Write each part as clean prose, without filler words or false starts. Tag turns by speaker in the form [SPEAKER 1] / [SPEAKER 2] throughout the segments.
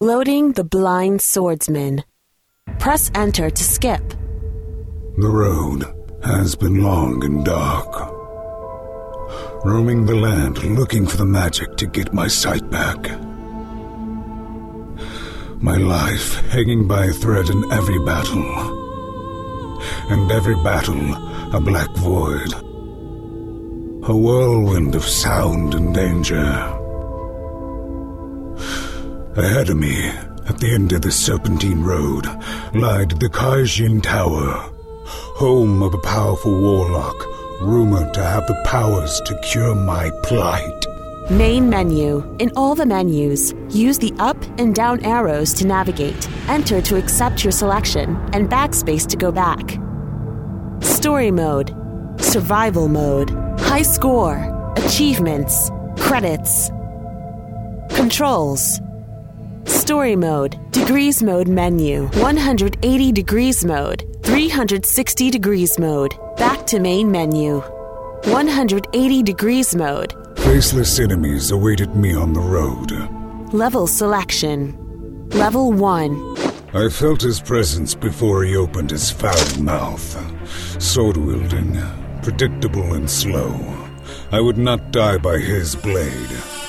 [SPEAKER 1] Loading the Blind Swordsman. Press Enter to skip.
[SPEAKER 2] The road has been long and dark. Roaming the land looking for the magic to get my sight back. My life hanging by a thread in every battle. And every battle a black void. A whirlwind of sound and danger. Ahead of me, at the end of the Serpentine Road, lied the Kaijin Tower, home of a powerful warlock, rumored to have the powers to cure my plight.
[SPEAKER 1] Main menu. In all the menus, use the up and down arrows to navigate, enter to accept your selection, and backspace to go back. Story mode. Survival mode. High score. Achievements. Credits. Controls. Story mode, degrees mode menu, 180 degrees mode, 360 degrees mode, back to main menu, 180 degrees mode.
[SPEAKER 2] Faceless enemies awaited me on the road.
[SPEAKER 1] Level selection. Level 1.
[SPEAKER 2] I felt his presence before he opened his foul mouth. Sword-wielding, predictable and slow. I would not die by his blade.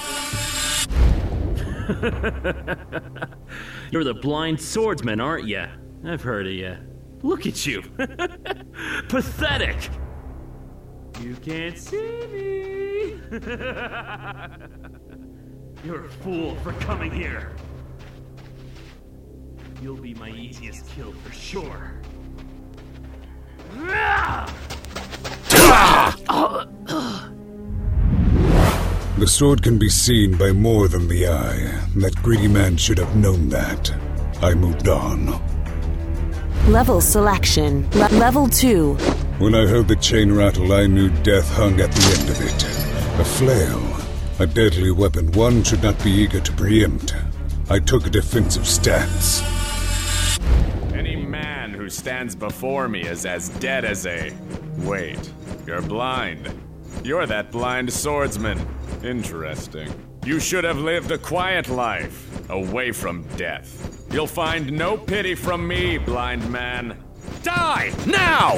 [SPEAKER 3] You're the blind swordsman, aren't you? I've heard of you. Look at you. Pathetic. You can't see me. You're a fool for coming here. You'll be my easiest kill for sure.
[SPEAKER 2] The sword can be seen by more than the eye. That greedy man should have known that. I moved on.
[SPEAKER 1] Level selection. Level 2.
[SPEAKER 2] When I heard the chain rattle, I knew death hung at the end of it. A flail. A deadly weapon one should not be eager to preempt. I took a defensive stance.
[SPEAKER 4] Any man who stands before me is as dead as a... Wait, you're blind. You're that blind swordsman. Interesting. You should have lived a quiet life, away from death. You'll find no pity from me, blind man. Die, now!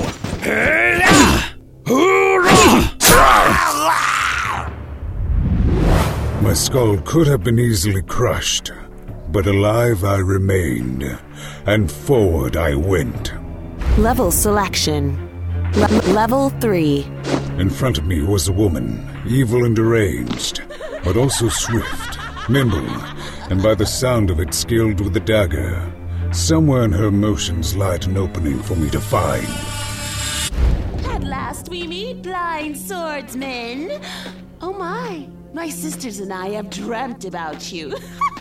[SPEAKER 2] My skull could have been easily crushed, but alive I remained, and forward I went.
[SPEAKER 1] Level selection. Level 3.
[SPEAKER 2] In front of me was a woman, evil and deranged, but also swift, nimble, and by the sound of it skilled with the dagger. Somewhere in her motions lied an opening for me to find.
[SPEAKER 5] At last we meet, blind swordsman. Oh my sisters and I have dreamt about you.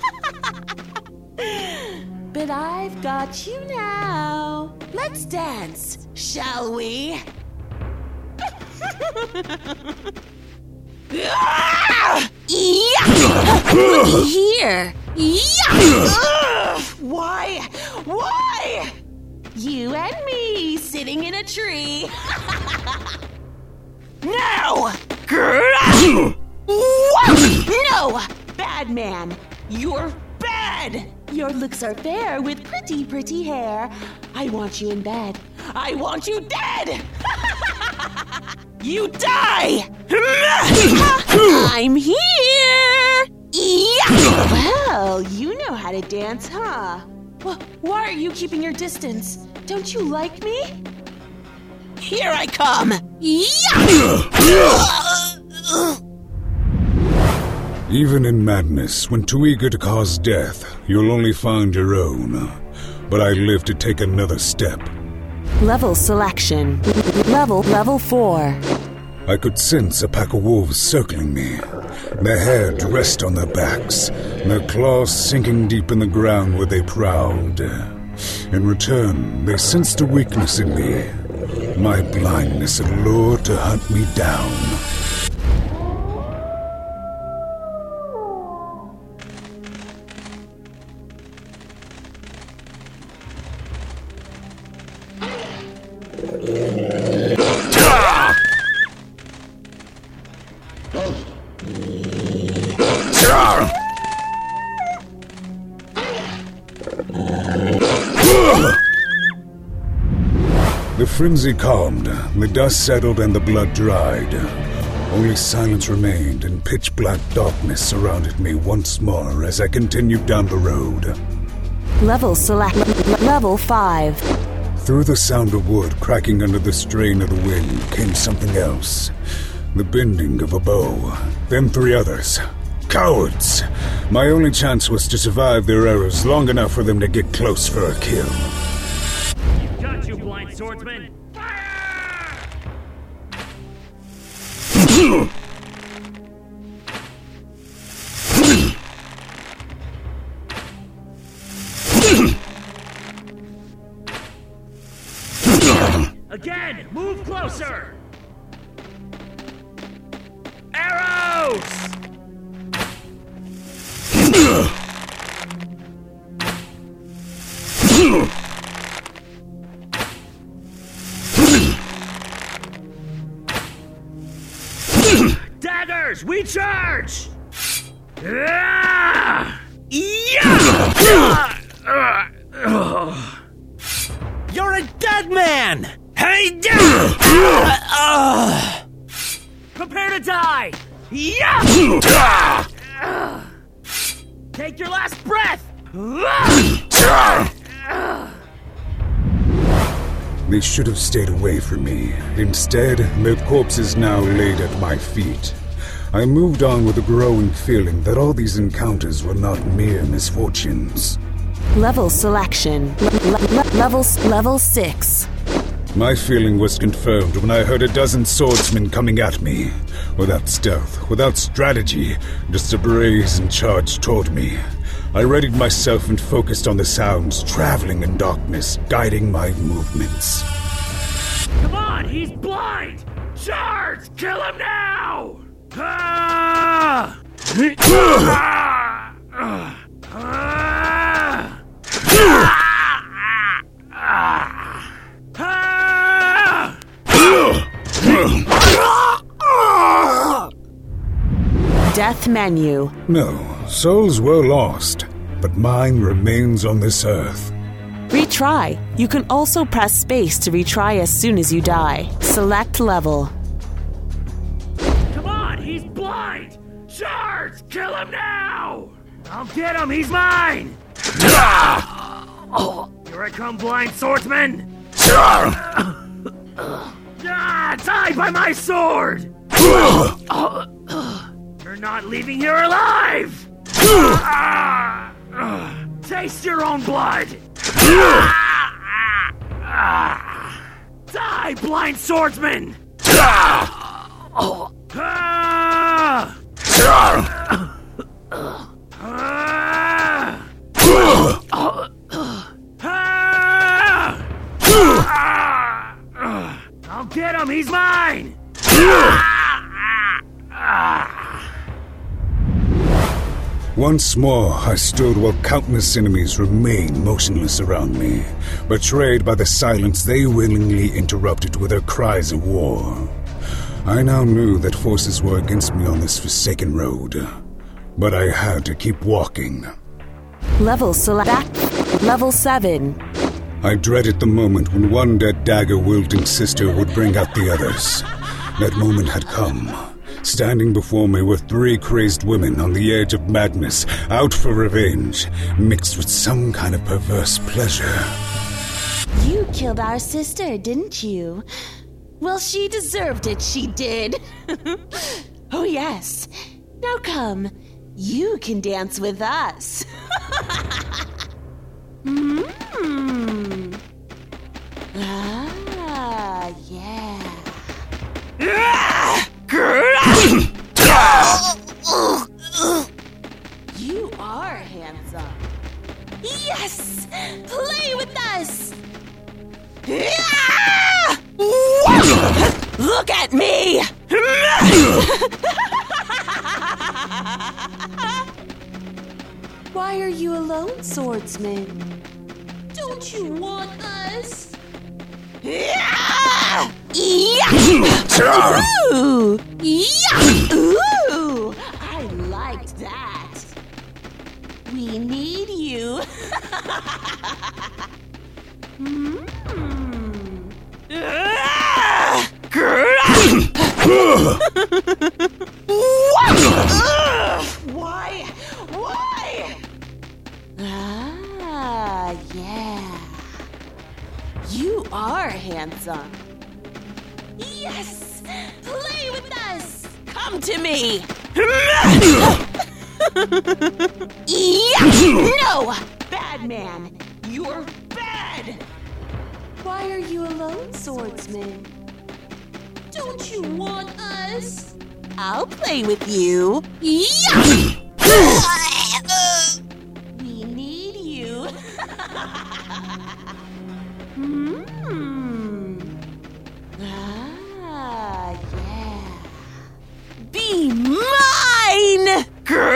[SPEAKER 5] But I've got you now. Let's dance, shall we?
[SPEAKER 1] Looky here.
[SPEAKER 5] Why? You and me sitting in a tree. No! No! Bad man, you're bad! Your looks are fair with pretty, pretty hair. I want you in bed. I want you dead! You die! I'm here! Well, you know how to dance, huh? Well, why are you keeping your distance? Don't you like me? Here I come!
[SPEAKER 2] Even in madness, when too eager to cause death, you'll only find your own. But I live to take another step.
[SPEAKER 1] Level selection. Level 4.
[SPEAKER 2] I could sense a pack of wolves circling me. Their hair dressed on their backs, their claws sinking deep in the ground where they prowled. In return, they sensed a weakness in me. My blindness allured to hunt me down. frenzy calmed, the dust settled and the blood dried. Only silence remained and pitch-black darkness surrounded me once more as I continued down the road.
[SPEAKER 1] Level 5.
[SPEAKER 2] Through the sound of wood cracking under the strain of the wind came something else. The bending of a bow. Then 3 others. Cowards! My only chance was to survive their arrows long enough for them to get close for a kill.
[SPEAKER 3] Got you, blind swordsman! Fire! Again! Move closer! Arrows! Daggers! We charge!
[SPEAKER 6] You're a dead man! Hey,
[SPEAKER 3] Prepare to die! Take your last breath!
[SPEAKER 2] They should have stayed away from me. Instead, their corpses now laid at my feet. I moved on with a growing feeling that all these encounters were not mere misfortunes.
[SPEAKER 1] Level selection. Level 6.
[SPEAKER 2] My feeling was confirmed when I heard a dozen swordsmen coming at me. Without stealth, without strategy, just a brazen charge toward me. I readied myself and focused on the sounds, traveling in darkness, guiding my movements.
[SPEAKER 3] Come on, he's blind! Charge! Kill him now! Ah!
[SPEAKER 1] Death menu.
[SPEAKER 2] No, souls were lost, but mine remains on this earth.
[SPEAKER 1] Retry. You can also press space to retry as soon as you die. Select level.
[SPEAKER 3] Come on, he's blind! Charge! Kill him now! I'll get him, he's mine! Here I come, blind swordsman! Die by my sword! You're not leaving here alive! Taste your own blood! Die, blind swordsman! I'll get him, he's mine!
[SPEAKER 2] Once more, I stood while countless enemies remained motionless around me. Betrayed by the silence, they willingly interrupted with their cries of war. I now knew that forces were against me on this forsaken road, but I had to keep walking.
[SPEAKER 1] Level 7.
[SPEAKER 2] I dreaded the moment when one dead dagger-wielding sister would bring out the others. That moment had come. Standing before me were 3 crazed women on the edge of madness, out for revenge, mixed with some kind of perverse pleasure.
[SPEAKER 5] You killed our sister, didn't you? Well, she deserved it, she did. Oh, yes. Now come. You can dance with us. Ah, yeah. You are handsome. Yes! Play with us! Look at me! Why are you alone, swordsman? Don't you want us? Ooh! Yeah! Ooh! I liked that. We need you. Why? Ah, yeah. You are handsome. Yes! Play with us! Come to me! No! Bad man! You're bad! Why are you alone, swordsman? Don't you want us? I'll play with you. We need you. Ah, yeah. Be mine!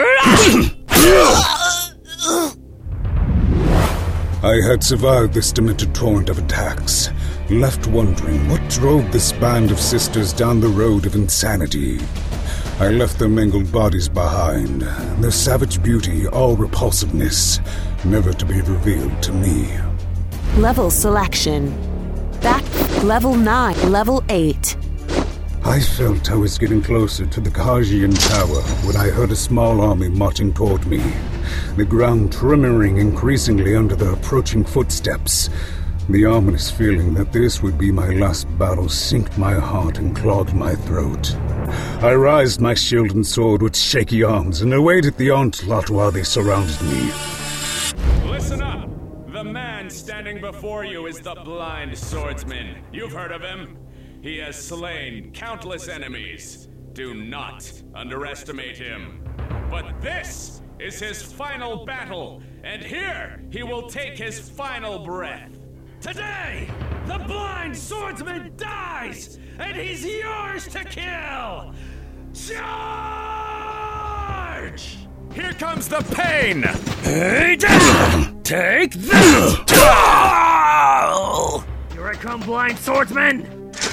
[SPEAKER 2] I had survived this demented torrent of attacks, left wondering what drove this band of sisters down the road of insanity. I left their mangled bodies behind, their savage beauty, all repulsiveness, never to be revealed to me.
[SPEAKER 1] Level selection. Back level 9, level 8.
[SPEAKER 2] I felt I was getting closer to the Kajian Tower when I heard a small army marching toward me, the ground tremoring increasingly under the approaching footsteps. The ominous feeling that this would be my last battle sinked my heart and clogged my throat. I raised my shield and sword with shaky arms and awaited the onslaught while they surrounded me.
[SPEAKER 4] Listen up! The man standing before you is the Blind Swordsman. You've heard of him. He has slain countless enemies. Do not underestimate him. But this is his final battle, and here he will take his final breath.
[SPEAKER 3] Today, the Blind Swordsman dies, and he's yours to kill! Charge!
[SPEAKER 4] Here comes the pain!
[SPEAKER 3] Take this! Here I come, Blind Swordsman!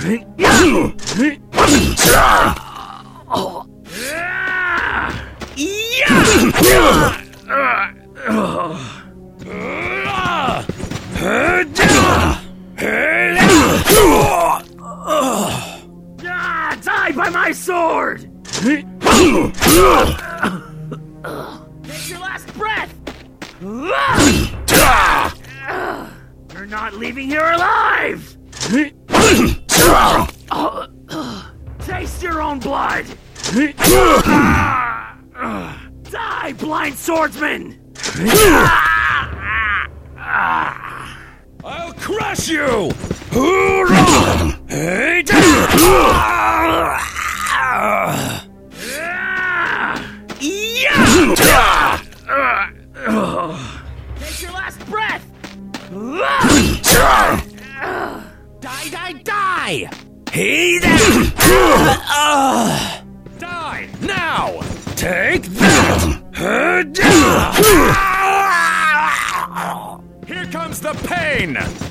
[SPEAKER 3] Die by my sword! Take your last breath! You're not leaving here alive! Taste your own blood! Die, Blind Swordsman!
[SPEAKER 6] I'll crush you!
[SPEAKER 3] Take your last breath!
[SPEAKER 6] Die! Die now! Take that!
[SPEAKER 4] Here comes the pain!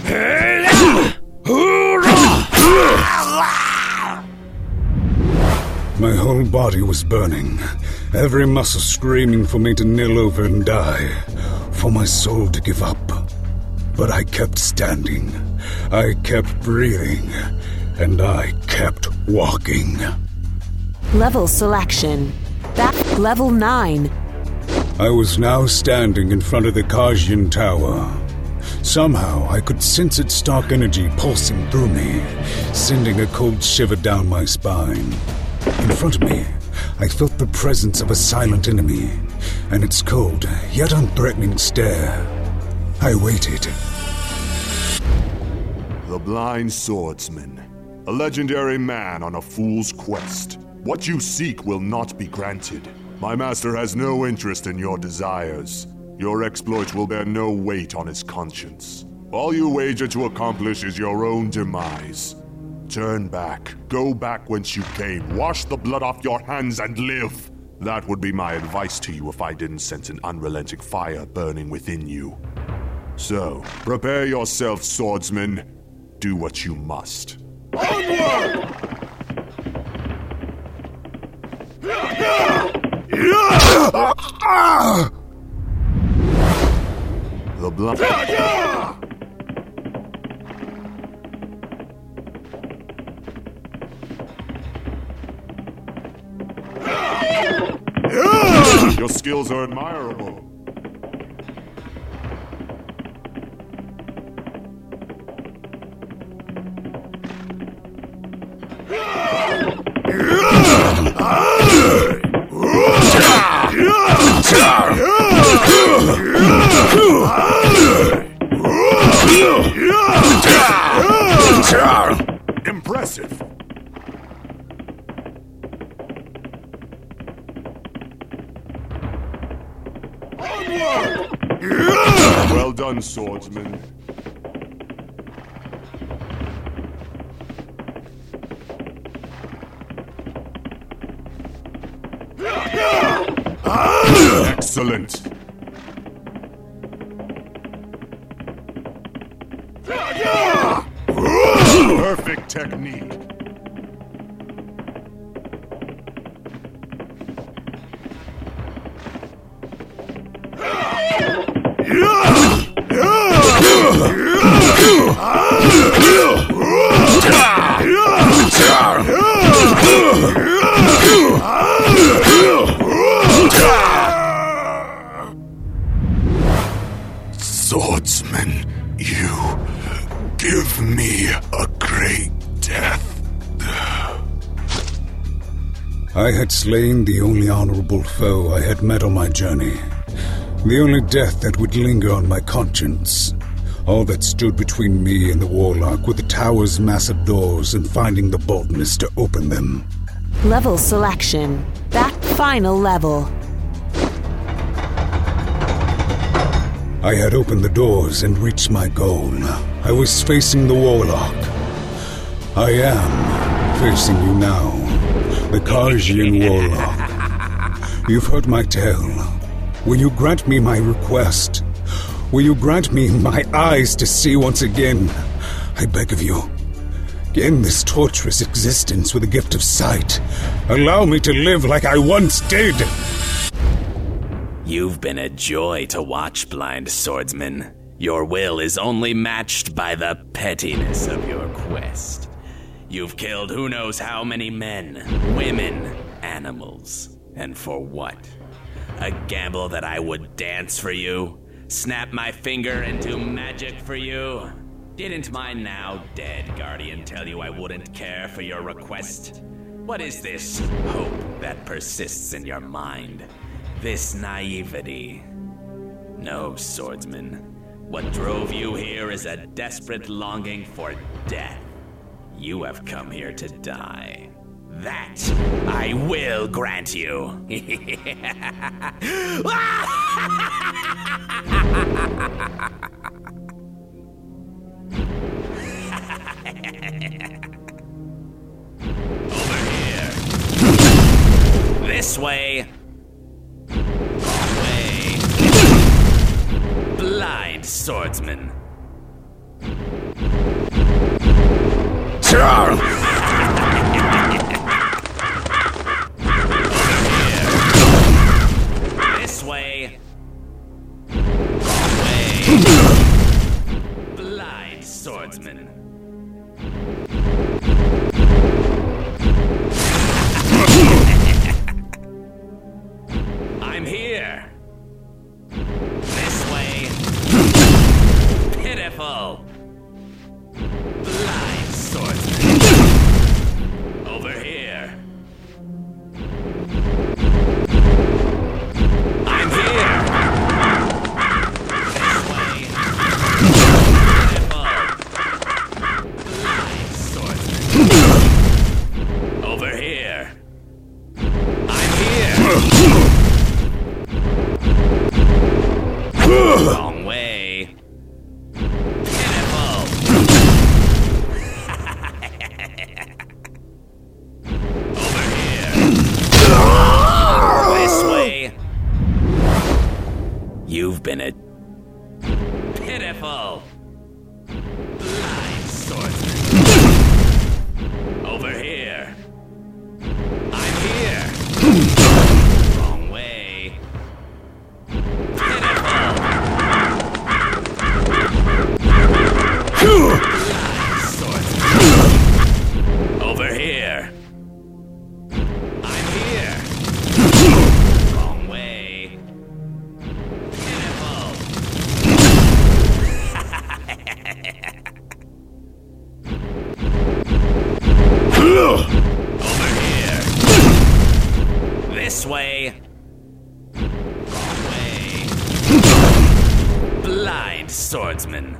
[SPEAKER 2] My whole body was burning, every muscle screaming for me to kneel over and die, for my soul to give up. But I kept standing, I kept breathing, and I kept walking.
[SPEAKER 1] Level selection. Back level 9.
[SPEAKER 2] I was now standing in front of the Kajian Tower. Somehow I could sense its dark energy pulsing through me, sending a cold shiver down my spine. In front of me, I felt the presence of a silent enemy, and its cold, yet unthreatening stare. I waited.
[SPEAKER 7] The Blind Swordsman, a legendary man on a fool's quest. What you seek will not be granted. My master has no interest in your desires. Your exploits will bear no weight on his conscience. All you wager to accomplish is your own demise. Turn back. Go back whence you came. Wash the blood off your hands and live. That would be my advice to you if I didn't sense an unrelenting fire burning within you. So, prepare yourself, swordsman. Do what you must. Onward! The blood. Your skills are admirable. Impressive. Well done, swordsman. Excellent. Perfect technique. Swordsman, you give me a great death.
[SPEAKER 2] I had slain the only honorable foe I had met on my journey. The only death that would linger on my conscience. All that stood between me and the warlock were the tower's massive doors and finding the boldness to open them.
[SPEAKER 1] Level selection. That final level.
[SPEAKER 2] I had opened the doors and reached my goal. I was facing the warlock. I am facing you now, the Karjian warlock. You've heard my tale. Will you grant me my request? Will you grant me my eyes to see once again? I beg of you. End this torturous existence with a gift of sight. Allow me to live like I once did.
[SPEAKER 8] You've been a joy to watch, blind swordsman. Your will is only matched by the pettiness of your quest. You've killed who knows how many men, women, animals. And for what? A gamble that I would dance for you? Snap my finger and do magic for you? Didn't my now dead guardian tell you I wouldn't care for your request? What is this hope that persists in your mind? This naivety? No, swordsman. What drove you here is a desperate longing for death. You have come here to die. That I will grant you. Over here. This way. Way. Blind swordsman. This way. Way. Blind swordsman. I'm here. This way. Pitiful. Blind swordsman. Over here. I'm here. This way. Pitiful. Blind swordsman. Over here. I'm here. Wrong way. Pitiful. Over here. This way. You've been a pitiful blind swordsman. Over here. I'm here. Wrong way. Pitiful. Blind swordsman. Over here. I'm here. Wrong way. Blind swordsman.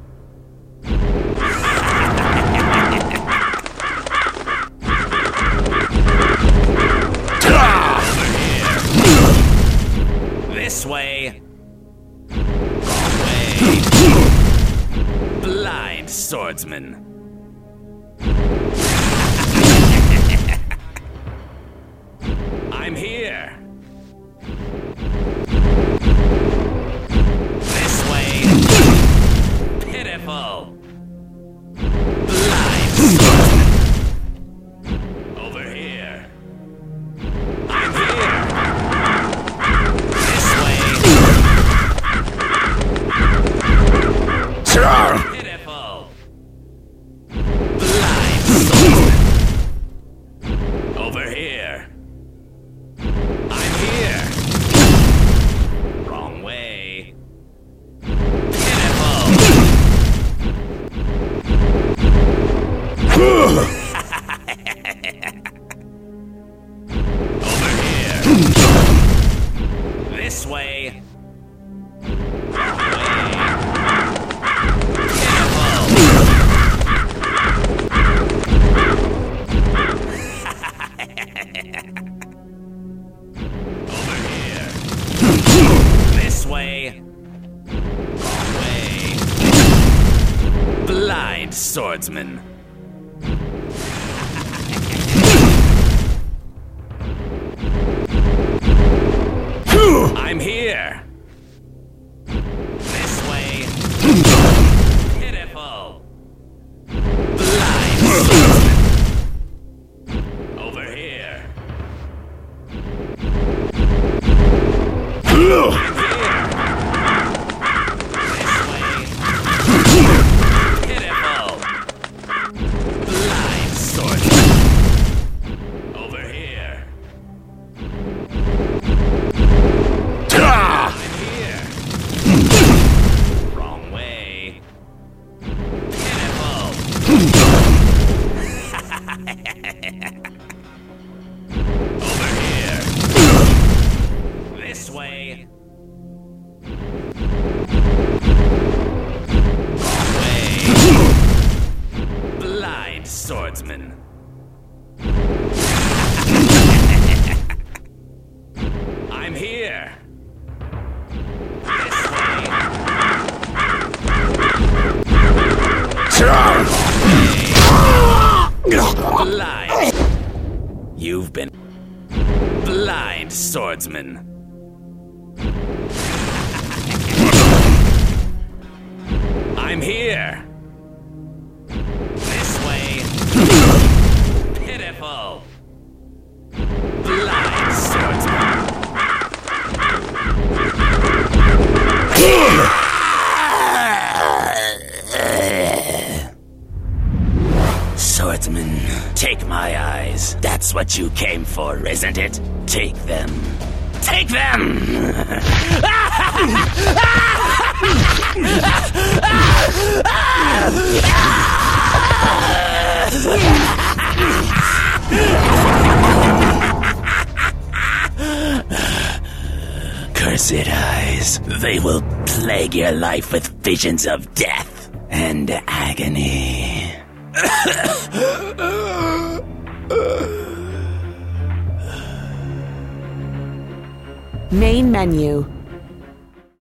[SPEAKER 8] This way. Way. Blind swordsman. I'm here. This way. Pitiful. Blind swordsman. Over here. I'm here. This way. Pitiful. Blind swordsman. Over here. I'm here. Wrong way. Pitiful. Over here. This way. Wrong way. Over here. This way. Wrong way. Blind swordsman. I'm here. This way. Pitiful. Blind swordsman. Over here. I'm here. This way. Pitiful. Blind swordsman. Over here. I'm here. Wrong way. Pitiful. Over here. This way. Wrong way. Blind swordsman. I'm here. This way. Blind. You've been blind swordsman. I'm here. This way. Pitiful. Blind swordsman. Swordsman, take my eyes. That's what you came for, isn't it? Take them. Take them! Cursed eyes. They will plague your life with visions of death and agony.
[SPEAKER 1] Main menu.